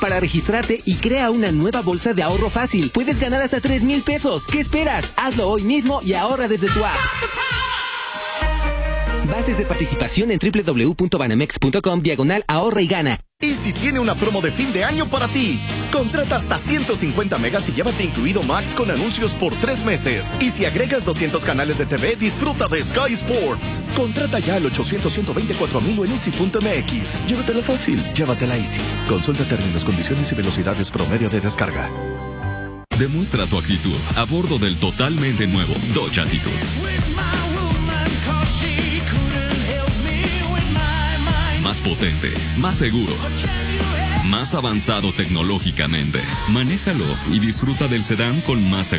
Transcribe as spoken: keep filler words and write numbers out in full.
para registrarte y crea una nueva bolsa de ahorro fácil. Puedes ganar hasta tres mil pesos. ¿Qué esperas? Hazlo hoy mismo y ahorra desde tu app. Bases de participación en doble u doble u doble u punto banamex punto com diagonal ahorra y gana. Easy tiene una promo de fin de año para ti. Contrata hasta ciento cincuenta megas y llévate incluido Max con anuncios por tres meses. Y si agregas doscientos canales de T V, disfruta de Sky Sports. Contrata ya al ochocientos, ciento veinticuatro mil o en easy punto m x. Llévatela fácil, llévatela Easy. Consulta términos, condiciones y velocidades promedio de descarga. Demuestra tu actitud a bordo del totalmente nuevo Dodge Attitude. Más potente, más seguro, más avanzado tecnológicamente. Manéjalo y disfruta del sedán con más seguridad.